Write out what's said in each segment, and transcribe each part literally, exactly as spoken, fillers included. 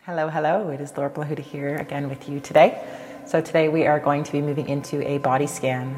Hello, hello. It is Laura Blahuta here again with you today. So today we are going to be moving into a body scan.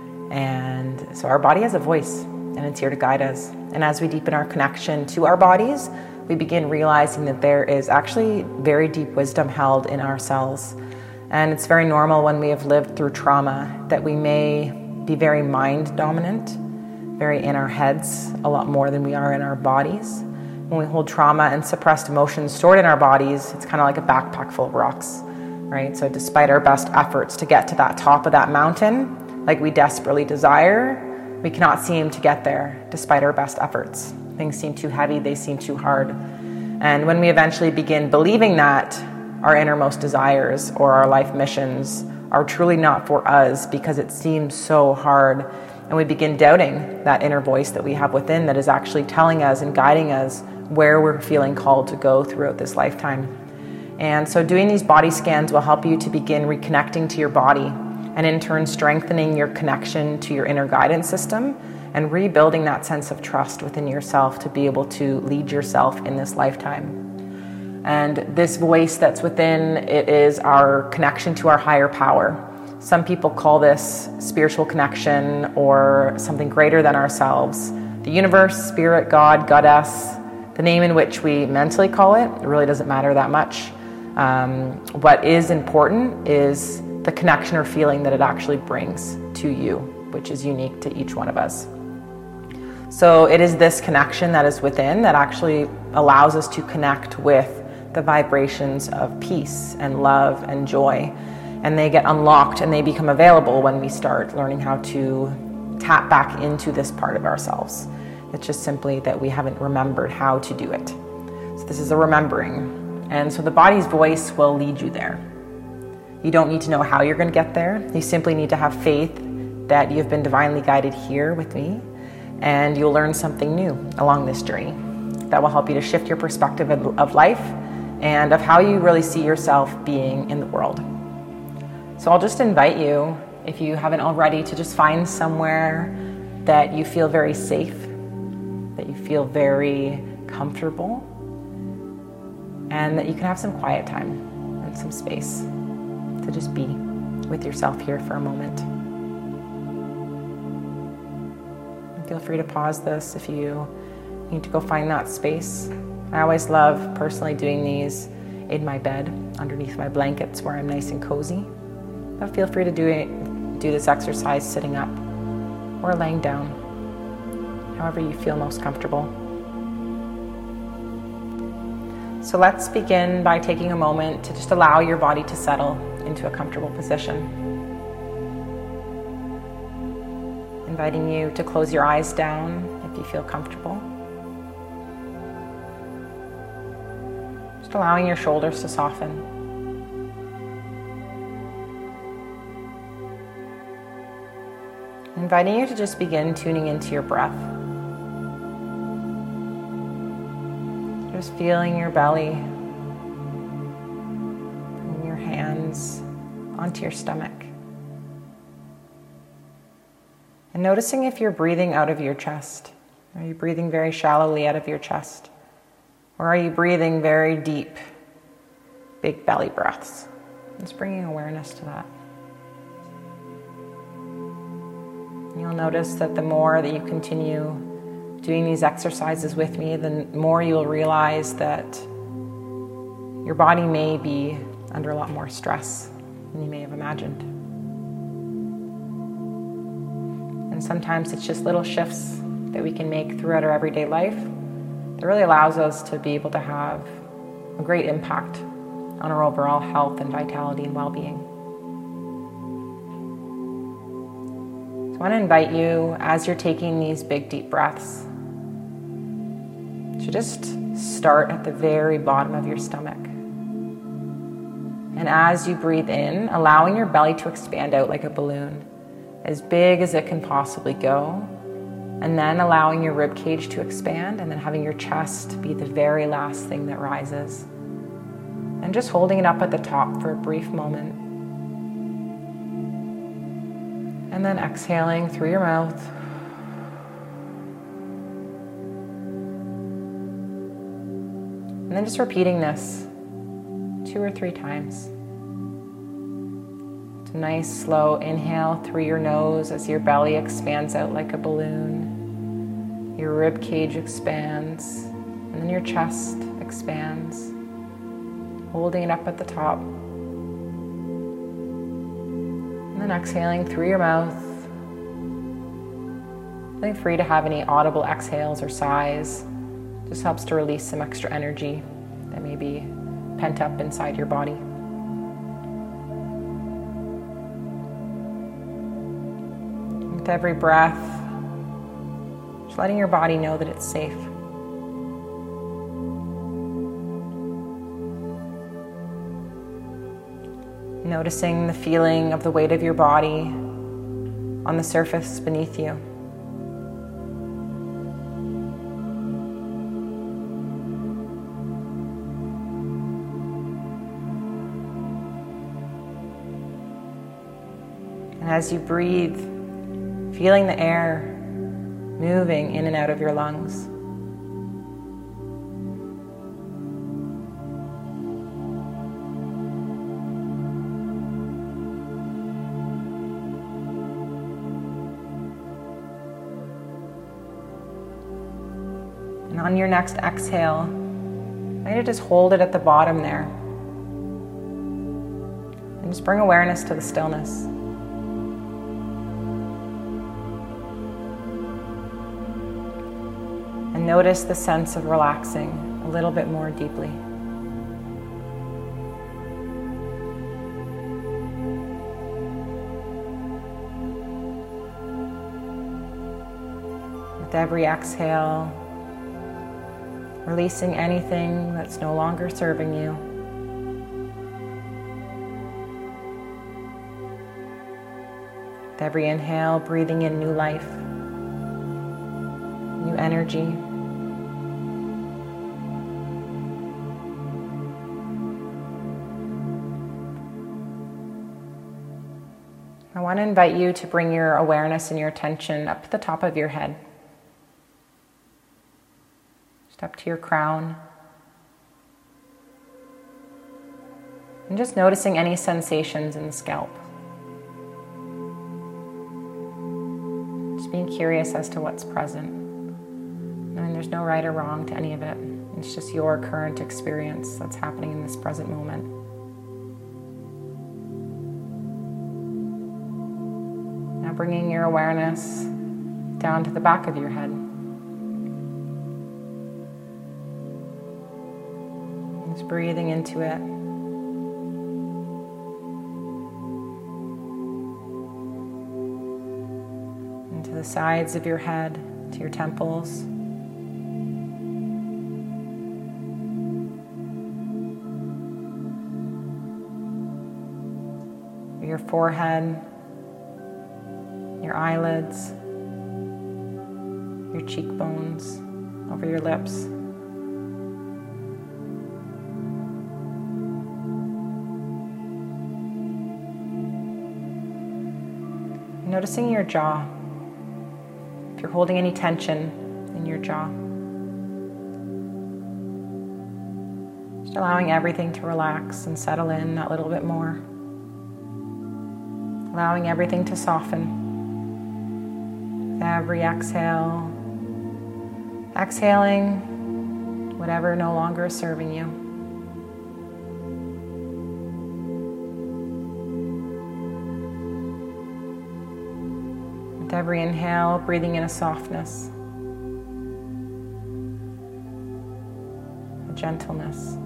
And so our body has a voice and it's here to guide us. And as we deepen our connection to our bodies, we begin realizing that there is actually very deep wisdom held in our cells. And it's very normal when we have lived through trauma that we may be very mind dominant, very in our heads a lot more than we are in our bodies. When we hold trauma and suppressed emotions stored in our bodies, it's kind of like a backpack full of rocks, right? So despite our best efforts to get to that top of that mountain, like we desperately desire, we cannot seem to get there despite our best efforts. Things seem too heavy, they seem too hard. And when we eventually begin believing that our innermost desires or our life missions are truly not for us because it seems so hard, and we begin doubting that inner voice that we have within that is actually telling us and guiding us where we're feeling called to go throughout this lifetime. And so doing these body scans will help you to begin reconnecting to your body and in turn strengthening your connection to your inner guidance system and rebuilding that sense of trust within yourself to be able to lead yourself in this lifetime. And this voice that's within, it is our connection to our higher power. Some people call this spiritual connection or something greater than ourselves. The universe, spirit, God, goddess, the name in which we mentally call it, it really doesn't matter that much. Um, what is important is the connection or feeling that it actually brings to you, which is unique to each one of us. So it is this connection that is within that actually allows us to connect with the vibrations of peace and love and joy. And they get unlocked and they become available when we start learning how to tap back into this part of ourselves. It's just simply that we haven't remembered how to do it. So this is a remembering. And so the body's voice will lead you there. You don't need to know how you're going to get there. You simply need to have faith that you've been divinely guided here with me, and you'll learn something new along this journey that will help you to shift your perspective of life and of how you really see yourself being in the world. So I'll just invite you, if you haven't already, to just find somewhere that you feel very safe, that you feel very comfortable, and that you can have some quiet time and some space to just be with yourself here for a moment. And feel free to pause this if you need to go find that space. I always love personally doing these in my bed, underneath my blankets where I'm nice and cozy. But feel free to do it, do this exercise sitting up or laying down, however you feel most comfortable. So let's begin by taking a moment to just allow your body to settle into a comfortable position. Inviting you to close your eyes down if you feel comfortable. Just allowing your shoulders to soften. Inviting you to just begin tuning into your breath. Just feeling your belly, bringing your hands onto your stomach. And noticing if you're breathing out of your chest. Are you breathing very shallowly out of your chest? Or are you breathing very deep, big belly breaths? Just bringing awareness to that. You'll notice that the more that you continue doing these exercises with me, the more you'll realize that your body may be under a lot more stress than you may have imagined. And sometimes it's just little shifts that we can make throughout our everyday life that really allows us to be able to have a great impact on our overall health and vitality and well-being. So I want to invite you, as you're taking these big deep breaths, to just start at the very bottom of your stomach. And as you breathe in, allowing your belly to expand out like a balloon, as big as it can possibly go, and then allowing your rib cage to expand, and then having your chest be the very last thing that rises. And just holding it up at the top for a brief moment. And then exhaling through your mouth. And then just repeating this two or three times. It's a nice slow inhale through your nose as your belly expands out like a balloon. Your rib cage expands, and then your chest expands, holding it up at the top. And then exhaling through your mouth. Feeling free to have any audible exhales or sighs. Just helps to release some extra energy that may be pent up inside your body. With every breath, just letting your body know that it's safe. Noticing the feeling of the weight of your body on the surface beneath you. And as you breathe, feeling the air moving in and out of your lungs. And on your next exhale, try to just hold it at the bottom there. And just bring awareness to the stillness. And notice the sense of relaxing a little bit more deeply. With every exhale, releasing anything that's no longer serving you. With every inhale, breathing in new life, new energy. I want to invite you to bring your awareness and your attention up to the top of your head. Just up to your crown. And just noticing any sensations in the scalp. Just being curious as to what's present. I mean, there's no right or wrong to any of it. It's just your current experience that's happening in this present moment. Now bringing your awareness down to the back of your head. Just breathing into it. Into the sides of your head, to your temples. Your forehead, your eyelids, your cheekbones, over your lips. Noticing your jaw, if you're holding any tension in your jaw. Just allowing everything to relax and settle in that little bit more. Allowing everything to soften. With every exhale, exhaling whatever no longer is serving you. With every inhale, breathing in a softness, a gentleness,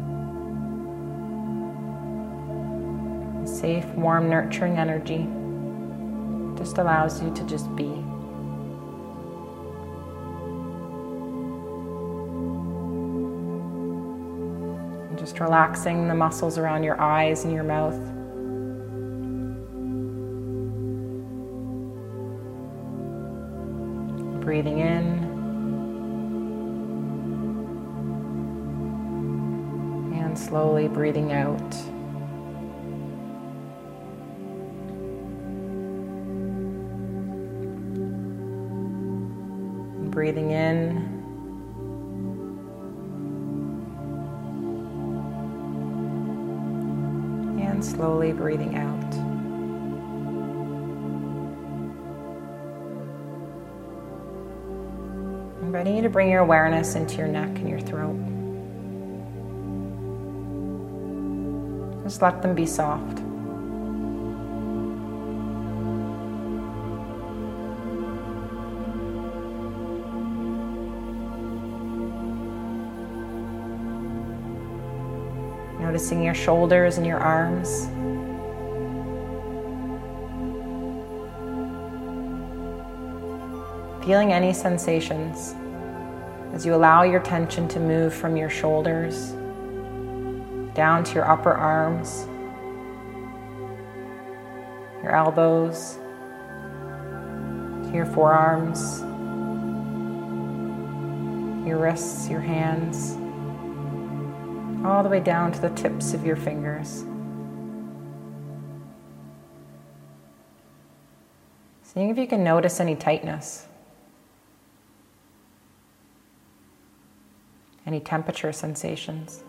a safe, warm, nurturing energy. Just allows you to just be. And just relaxing the muscles around your eyes and your mouth. Breathing in and slowly breathing out. And breathing in And slowly breathing out. Inviting you to bring your awareness into your neck and your throat. Just let them be soft. Noticing your shoulders and your arms. Feeling any sensations as you allow your attention to move from your shoulders down to your upper arms, your elbows, to your forearms, your wrists, your hands, all the way down to the tips of your fingers. Seeing if you can notice any tightness, any temperature sensations.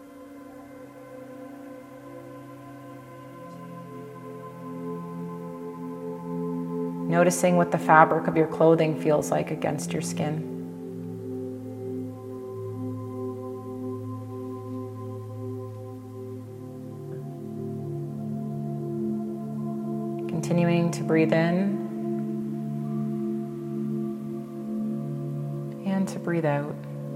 Noticing what the fabric of your clothing feels like against your skin. Continuing to breathe in and to breathe out.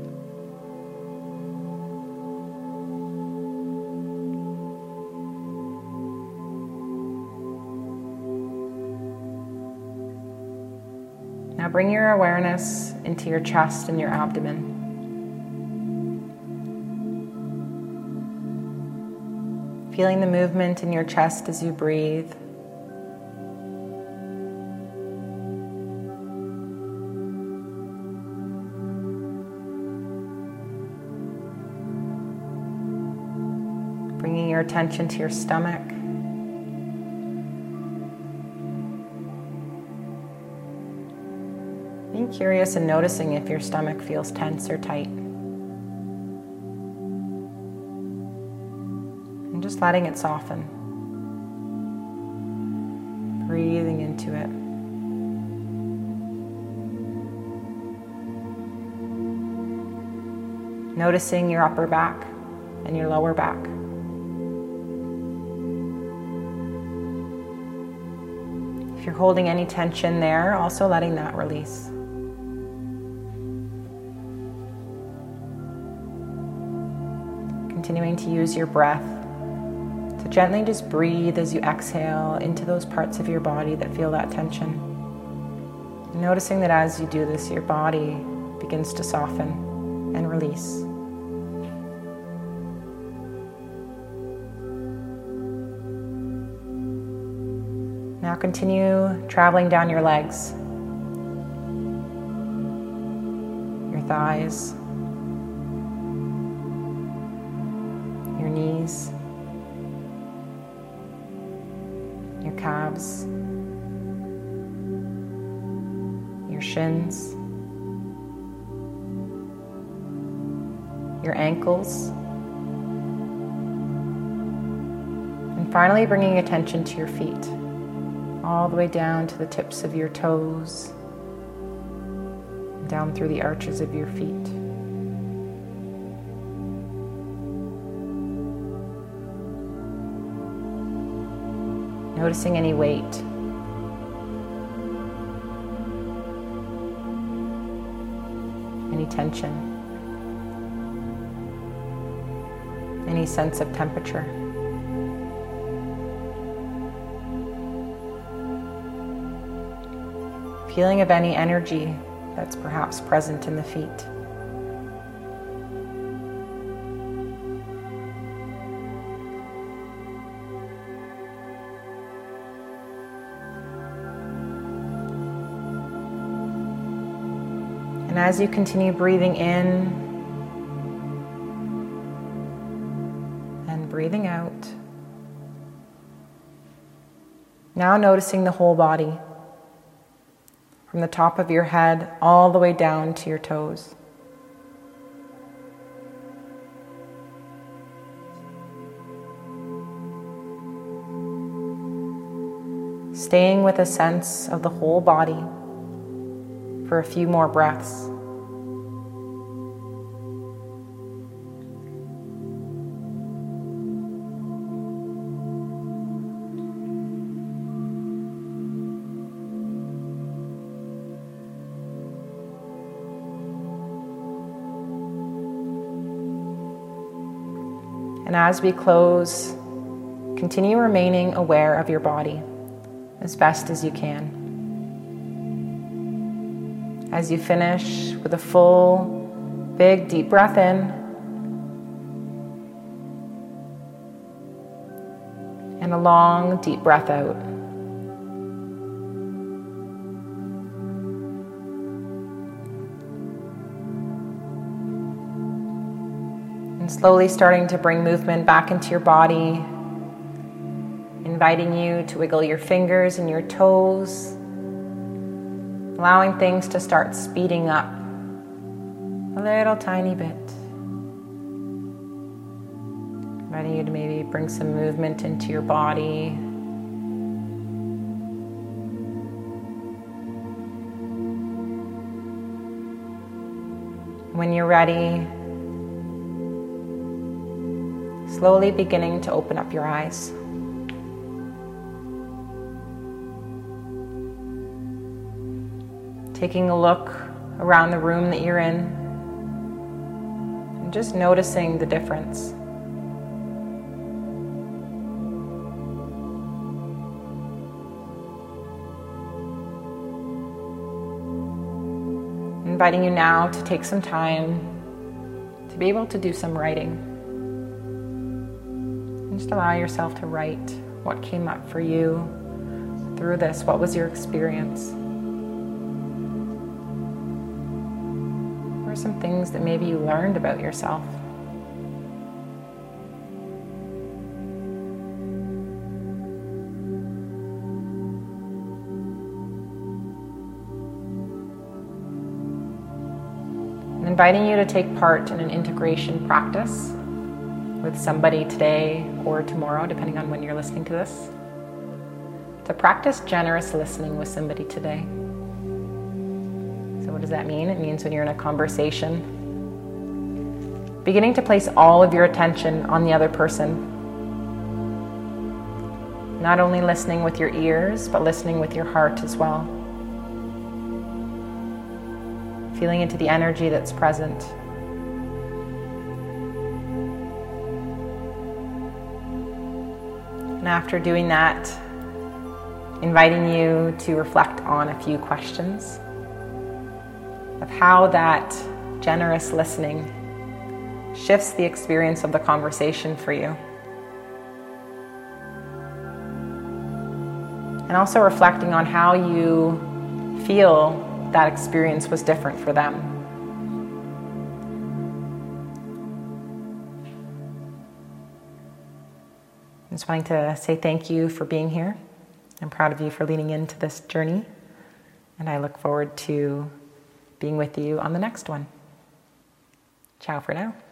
Now bring your awareness into your chest and your abdomen. Feeling the movement in your chest as you breathe. Bringing your attention to your stomach. Being curious and noticing if your stomach feels tense or tight. And just letting it soften. Breathing into it. Noticing your upper back and your lower back. If you're holding any tension there, also letting that release. Continuing to use your breath to gently just breathe as you exhale into those parts of your body that feel that tension. And noticing that as you do this, your body begins to soften and release. Now continue traveling down your legs, your thighs, your knees, your calves, your shins, your ankles, and finally bringing attention to your feet, all the way down to the tips of your toes, down through the arches of your feet. Noticing any weight. Any tension. Any sense of temperature. Feeling of any energy that's perhaps present in the feet. And as you continue breathing in and breathing out, now noticing the whole body, from the top of your head all the way down to your toes. staying with a sense of the whole body for a few more breaths. And as we close, continue remaining aware of your body as best as you can. As you finish with a full, big, deep breath in, and a long, deep breath out. And slowly starting to bring movement back into your body, inviting you to wiggle your fingers and your toes, allowing things to start speeding up a little tiny bit. Inviting you to maybe bring some movement into your body. When you're ready, slowly beginning to open up your eyes. Taking a look around the room that you're in and just noticing the difference. Inviting you now to take some time to be able to do some writing. And just allow yourself to write what came up for you through this. What was your experience? What are some things that maybe you learned about yourself? And inviting you to take part in an integration practice with somebody today or tomorrow, depending on when you're listening to this, to practice generous listening with somebody today. So what does that mean? It means when you're in a conversation, beginning to place all of your attention on the other person. Not only listening with your ears, but listening with your heart as well. Feeling into the energy that's present. And after doing that, inviting you to reflect on a few questions of how that generous listening shifts the experience of the conversation for you. And also reflecting on how you feel that experience was different for them. I just wanting to say thank you for being here. I'm proud of you for leaning into this journey, and I look forward to being with you on the next one. Ciao for now.